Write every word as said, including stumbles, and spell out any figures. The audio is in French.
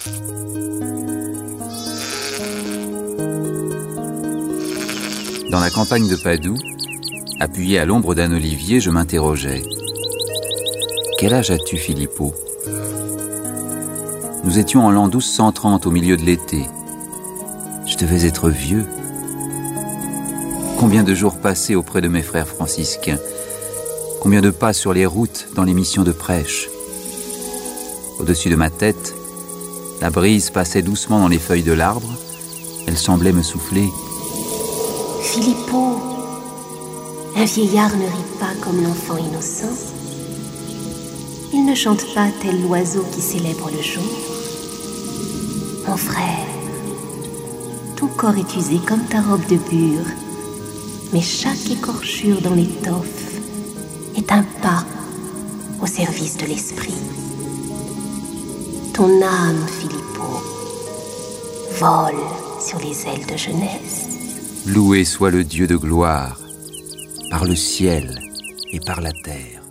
Dans la campagne de Padoue, appuyé à l'ombre d'un olivier, je m'interrogeais. Quel âge as-tu, Filippo ? Nous étions en l'an douze cent trente, au milieu de l'été. Je devais être vieux. Combien de jours passés auprès de mes frères franciscains ? Combien de pas sur les routes dans les missions de prêche ? Au-dessus de ma tête, la brise passait doucement dans les feuilles de l'arbre. Elle semblait me souffler. Filippo, un vieillard ne rit pas comme l'enfant innocent. Il ne chante pas tel l'oiseau qui célèbre le jour. Mon frère, ton corps est usé comme ta robe de bure, mais chaque écorchure dans l'étoffe est un pas au service de l'esprit. Ton âme, Filippo, vole sur les ailes de jeunesse. Loué soit le Dieu de gloire, par le ciel et par la terre.